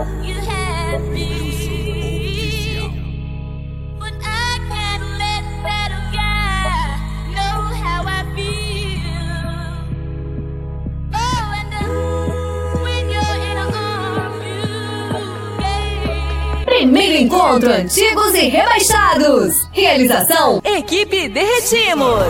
You had me. But I can't let that guy know how I feel. Oh, and when you're in an arm, you Primeiro encontro Antigos e Rebaixados. Realização Equipe Derretimos.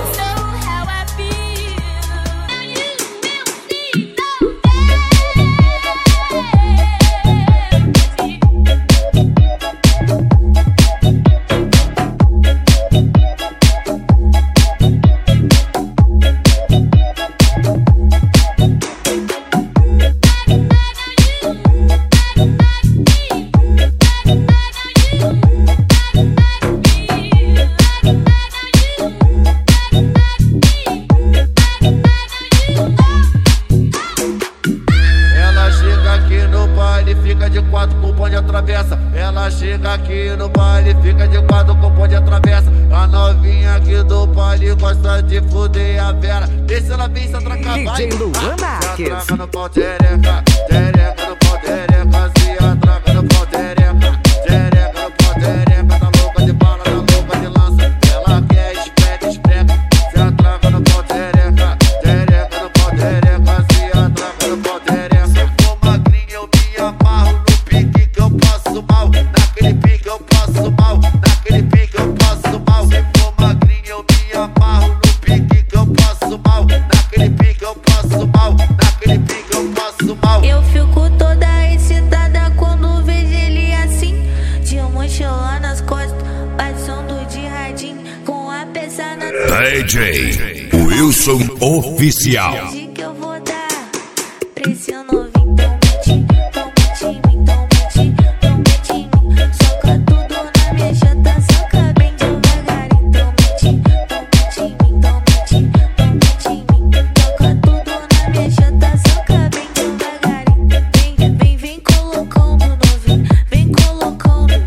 Ela chega aqui no baile, fica de quatro com pão de travessa. A novinha aqui do baile gosta de fuder a Vera. Deixa ela vir se atracar, vai. DJ Luan Se Marques. atraca no pau, tereca, tereca no pau, tereca. Se atraca no pau, tereca, tereca no pau, tereca. Tá louca de bala, tá louca de lança. Ela quer espreca, espreca. Se atraca no pau, tereca, tereca no pau, tereca. Se atraca no pau, tereca. Se for magrinha eu me amarro no pique que eu passo mal. Naquele pique eu passo mal. Naquele pique eu passo mal. Se for magrinha eu me amarro no pique que eu passo mal. Naquele pique eu passo mal. Naquele pique eu passo mal. Eu fico toda excitada quando vejo ele assim, de mochila nas costas, passando de radinho, com a peça na DJ Wilson Oficial. hoje que eu vou dar pra esse novinho. Então mete em mim, então mete em mim, então mete em mim. Soca tudo na minha chata, soca bem devagarinho. Então mete em mim, então mete em mim, então mete em mim. Soca tudo na minha chata, soca bem devagarinho. Vem colocando novinho, vem colocando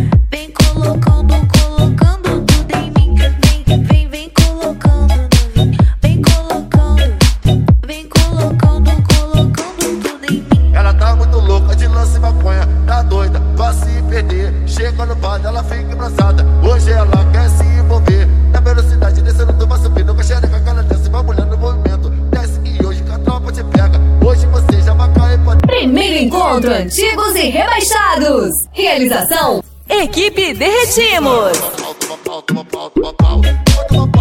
tudo em mim. Vem colocando novinho, vem colocando tudo em mim. Ela tá muito louca de lance e maconha, tá doida pra se perder. Chega no bar, ela fica embraçada. Hoje ela quer se envolver. Na velocidade descendo, tu vai subindo com a xereca, cara desce, vai mulher no movimento. Desce e hoje que a tropa te pega. Hoje você já vai cair pra... Primeiro encontro Antigos e Rebaixados. Realização Equipe Derretimos. Toma pau, toma pau, toma pau, toma pau.